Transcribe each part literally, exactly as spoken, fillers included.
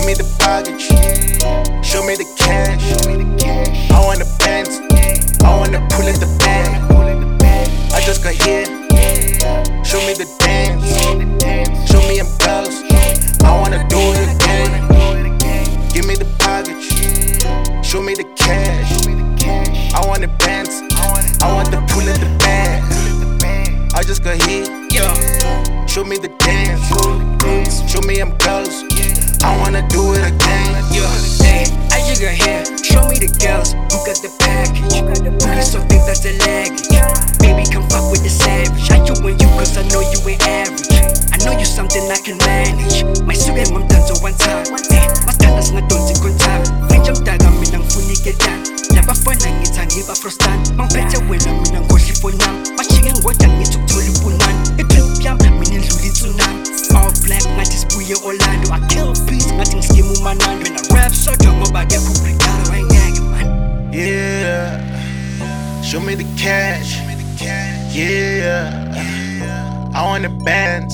me the baggage, show me the cash. I want the bands, I wanna pull in the bag. I just got here, show me the dance, show me them girls. I wanna do it again. Give me the baggage, show me the cash. I want the bands, I want the pull in the bag. I just got here, show me the dance, show me them girls. I wanna do it again. Hey, I just got here, show me the girls who got the package. Booty so thick that's the luggage. Baby, come fuck with the savage. I you and you cause I know you ain't average. I know you something I can manage. My sugar mom done so one time. Hey, mastanas nga don't take time. Venjam daga minang funiketan. Laba fana ngitan ngiba frostan. Mang pete wena minang koshi fonam. Machingan wadan ngituk toli punan. Iklub yam minin luli tunan. All black ngatis buye Orlando. I kill beats ngating skimu manan. When I rap so young about get complicado ain't gagging man. Yeah, show me the cash. Yeah, I want the bands.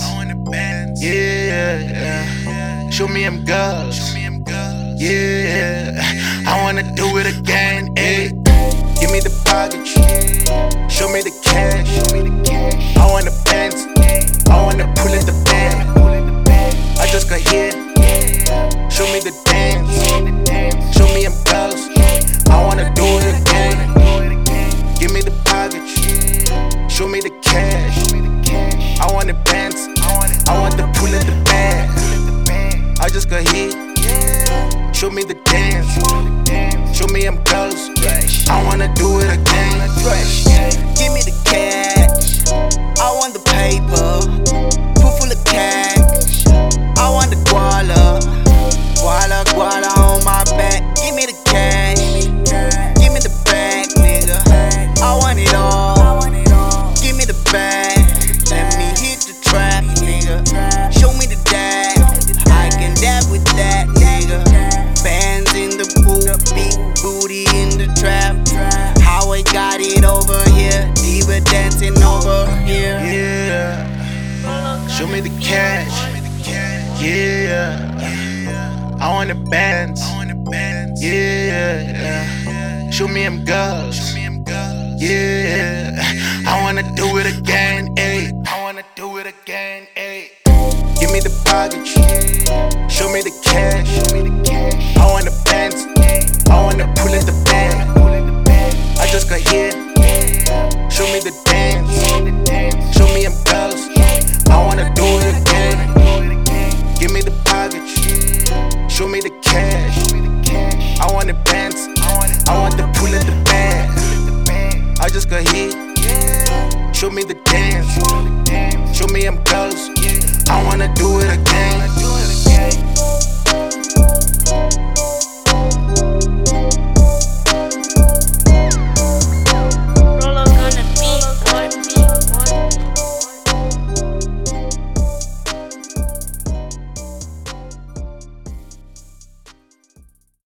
Yeah, show me them girls. Yeah, I wanna do it again. Ay. Give me the baggage, show me the cash. I want the bands, I wanna pull in the bag. I just got here, show me the dance, show me them girls. I wanna do it again. Give me the baggage, show me the cash. I want the bands, I want the pull in the bag. I just got here, show me the dance, show me them girls. I wanna do it again. Give me the cash, I want the paper, pool full of cash. I want the guala, guala, guala on my back. Give me the cash, give me the bag, nigga. I want it all, give me the bag. Let me hit the trap, nigga. Show me the dab, I can dab with that, nigga. Bands in the pool, big booty in the trap. How I got it over here, diva dancing over here. Yeah, show me the cash. Yeah, I want the bands. Yeah, show me them girls. Yeah, I wanna do it again. Ay. I wanna do it again. Ay. Give me the baggage, show me the cash. I want the bands, I wanna pull in the bag. I just got here, show me the dance, show me them girls. I wanna do it again. Give me the baggage, show me the cash. I want the bands, I want the pull in the bag. I just got here, show me the dance, show me them girls. I wanna do it again.